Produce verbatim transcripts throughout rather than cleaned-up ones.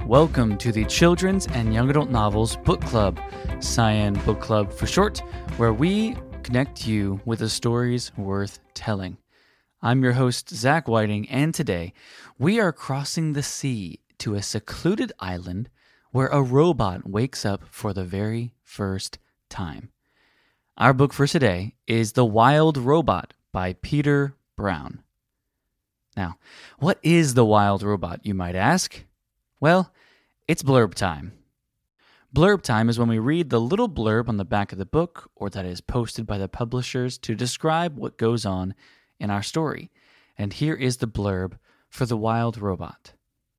Welcome to the Children's and Young Adult Novels Book Club, Cyan Book Club for short, where we connect you with the stories worth telling. I'm your host, Zach Whiting, and today we are crossing the sea to a secluded island where a robot wakes up for the very first time. Our book for today is The Wild Robot by Peter Brown. Now, what is The Wild Robot, you might ask? Well, it's blurb time. Blurb time is when we read the little blurb on the back of the book or that is posted by the publishers to describe what goes on in our story. And here is the blurb for The Wild Robot.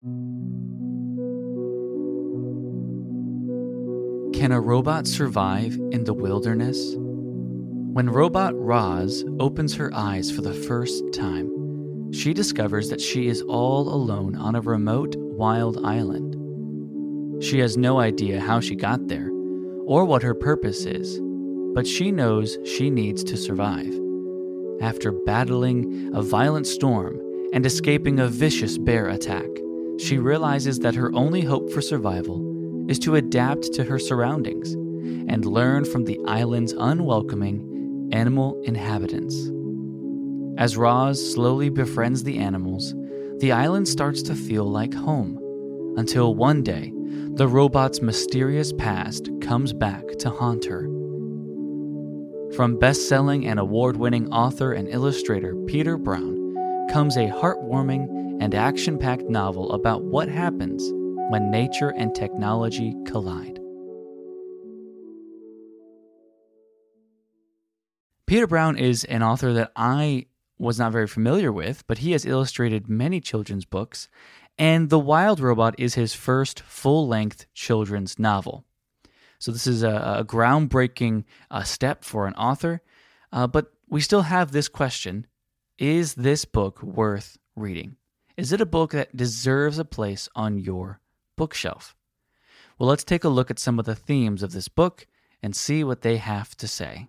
Can a robot survive in the wilderness? When robot Roz opens her eyes for the first time, she discovers that she is all alone on a remote, wild island. She has no idea how she got there or what her purpose is, but she knows she needs to survive. After battling a violent storm and escaping a vicious bear attack, she realizes that her only hope for survival is to adapt to her surroundings and learn from the island's unwelcoming animal inhabitants. As Roz slowly befriends the animals, the island starts to feel like home, until one day, the robot's mysterious past comes back to haunt her. From best-selling and award-winning author and illustrator Peter Brown comes a heartwarming and action-packed novel about what happens when nature and technology collide. Peter Brown is an author that I was not very familiar with, but he has illustrated many children's books, and The Wild Robot is his first full-length children's novel. So this is a, a groundbreaking uh, step for an author, uh, but we still have this question: is this book worth reading? Is it a book that deserves a place on your bookshelf? Well, let's take a look at some of the themes of this book and see what they have to say.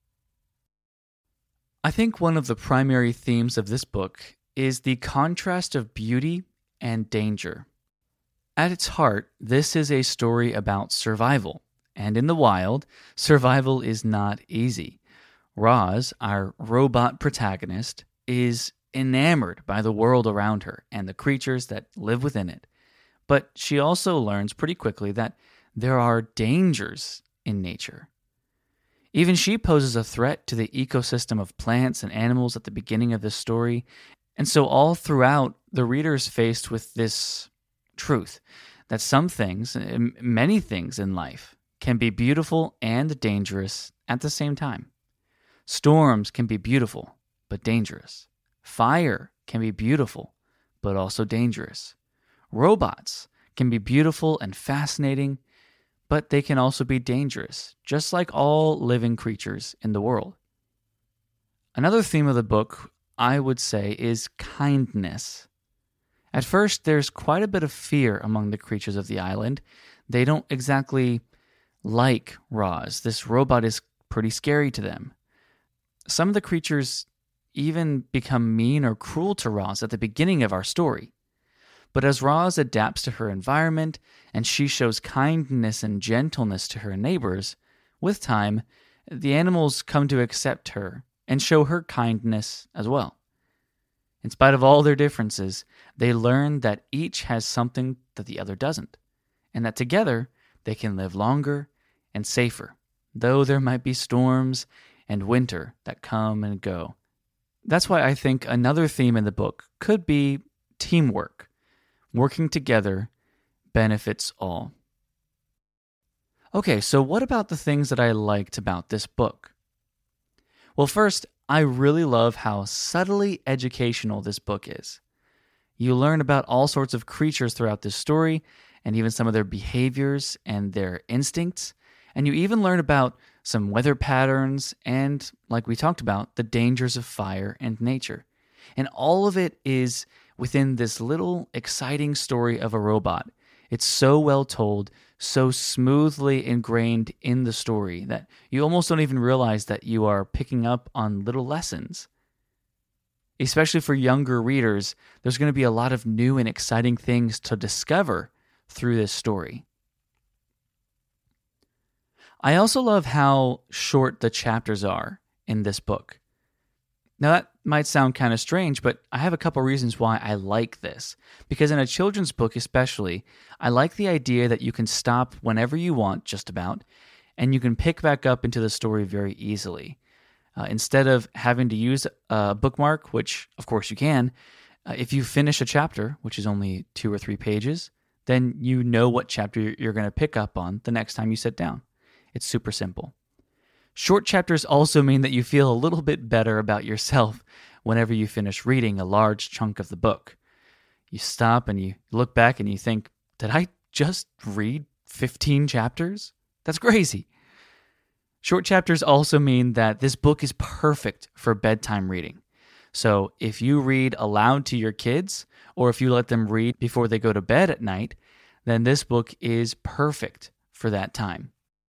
I think one of the primary themes of this book is the contrast of beauty and danger. At its heart, this is a story about survival, and in the wild, survival is not easy. Roz, our robot protagonist, is enamored by the world around her and the creatures that live within it, but she also learns pretty quickly that there are dangers in nature. Even she poses a threat to the ecosystem of plants and animals at the beginning of this story, and so all throughout, the reader is faced with this truth, that some things, many things in life, can be beautiful and dangerous at the same time. Storms can be beautiful, but dangerous. Fire can be beautiful, but also dangerous. Robots can be beautiful and fascinating, but they can also be dangerous, just like all living creatures in the world. Another theme of the book, I would say, is kindness. At first, there's quite a bit of fear among the creatures of the island. They don't exactly like Roz. This robot is pretty scary to them. Some of the creatures even become mean or cruel to Roz at the beginning of our story. But as Roz adapts to her environment and she shows kindness and gentleness to her neighbors, with time, the animals come to accept her and show her kindness as well. In spite of all their differences, they learn that each has something that the other doesn't, and that together they can live longer and safer, though there might be storms and winter that come and go. That's why I think another theme in the book could be teamwork. Working together benefits all. Okay, so what about the things that I liked about this book? Well, first, I really love how subtly educational this book is. You learn about all sorts of creatures throughout this story, and even some of their behaviors and their instincts, and you even learn about some weather patterns and, like we talked about, the dangers of fire and nature. And all of it is within this little exciting story of a robot. It's so well told, so smoothly ingrained in the story that you almost don't even realize that you are picking up on little lessons. Especially for younger readers, there's going to be a lot of new and exciting things to discover through this story. I also love how short the chapters are in this book. Now that might sound kind of strange, but I have a couple reasons why I like this. Because in a children's book especially, I like the idea that you can stop whenever you want, just about, and you can pick back up into the story very easily. Uh, instead of having to use a bookmark, which of course you can, uh, if you finish a chapter, which is only two or three pages, then you know what chapter you're going to pick up on the next time you sit down. It's super simple. Short chapters also mean that you feel a little bit better about yourself whenever you finish reading a large chunk of the book. You stop and you look back and you think, did I just read fifteen chapters? That's crazy. Short chapters also mean that this book is perfect for bedtime reading. So if you read aloud to your kids, or if you let them read before they go to bed at night, then this book is perfect for that time.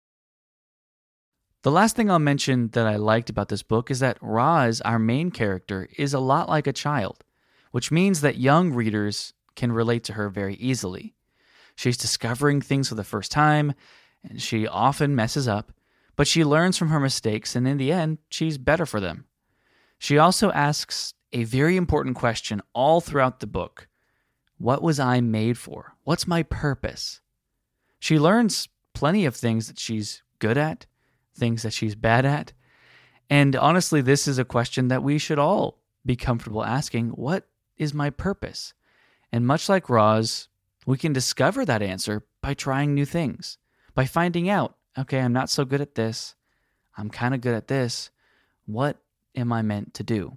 The last thing I'll mention that I liked about this book is that Roz, our main character, is a lot like a child, which means that young readers can relate to her very easily. She's discovering things for the first time, and she often messes up, but she learns from her mistakes, and in the end, she's better for them. She also asks a very important question all throughout the book. What was I made for? What's my purpose? She learns plenty of things that she's good at, things that she's bad at. And honestly, this is a question that we should all be comfortable asking. What is my purpose? And much like Roz, we can discover that answer by trying new things, by finding out, okay, I'm not so good at this. I'm kind of good at this. What am I meant to do?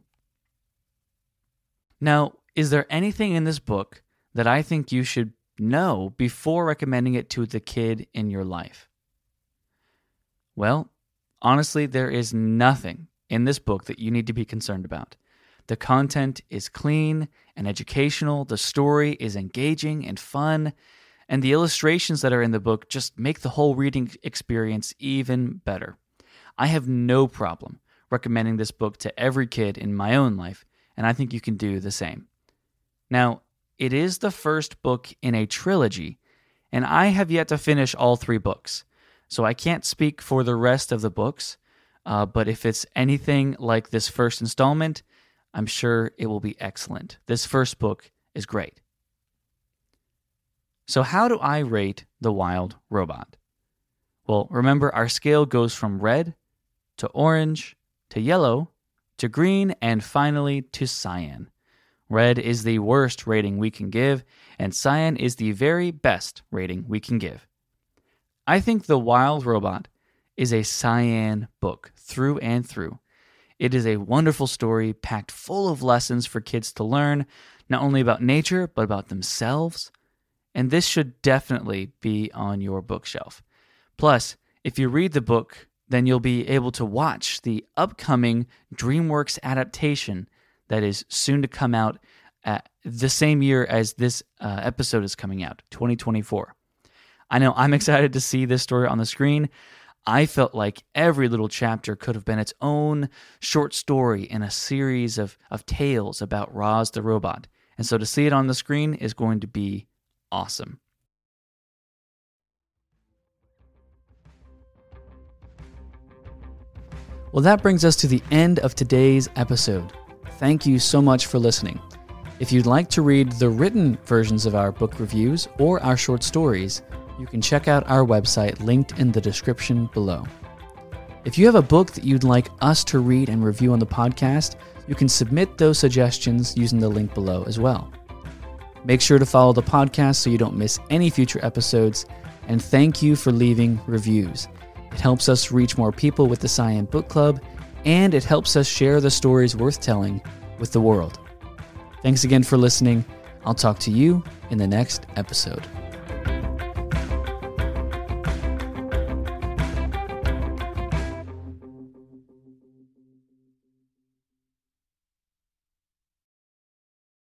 Now, is there anything in this book that I think you should know before recommending it to the kid in your life? Well, honestly, there is nothing in this book that you need to be concerned about. The content is clean and educational, the story is engaging and fun, and the illustrations that are in the book just make the whole reading experience even better. I have no problem recommending this book to every kid in my own life, and I think you can do the same. Now, it is the first book in a trilogy, and I have yet to finish all three books. So I can't speak for the rest of the books, uh, but if it's anything like this first installment, I'm sure it will be excellent. This first book is great. So how do I rate The Wild Robot? Well, remember our scale goes from red to orange to yellow to green and finally to cyan. Red is the worst rating we can give, and cyan is the very best rating we can give. I think The Wild Robot is a cyan book through and through. It is a wonderful story packed full of lessons for kids to learn, not only about nature, but about themselves. And this should definitely be on your bookshelf. Plus, if you read the book, then you'll be able to watch the upcoming DreamWorks adaptation that is soon to come out at the same year as this uh, episode is coming out, twenty twenty-four. I know I'm excited to see this story on the screen. I felt like every little chapter could have been its own short story in a series of, of tales about Roz the robot. And so to see it on the screen is going to be awesome. Well, that brings us to the end of today's episode. Thank you so much for listening. If you'd like to read the written versions of our book reviews or our short stories, you can check out our website linked in the description below. If you have a book that you'd like us to read and review on the podcast, you can submit those suggestions using the link below as well. Make sure to follow the podcast so you don't miss any future episodes, and thank you for leaving reviews. It helps us reach more people with the Cyan Book Club, and it helps us share the stories worth telling with the world. Thanks again for listening. I'll talk to you in the next episode.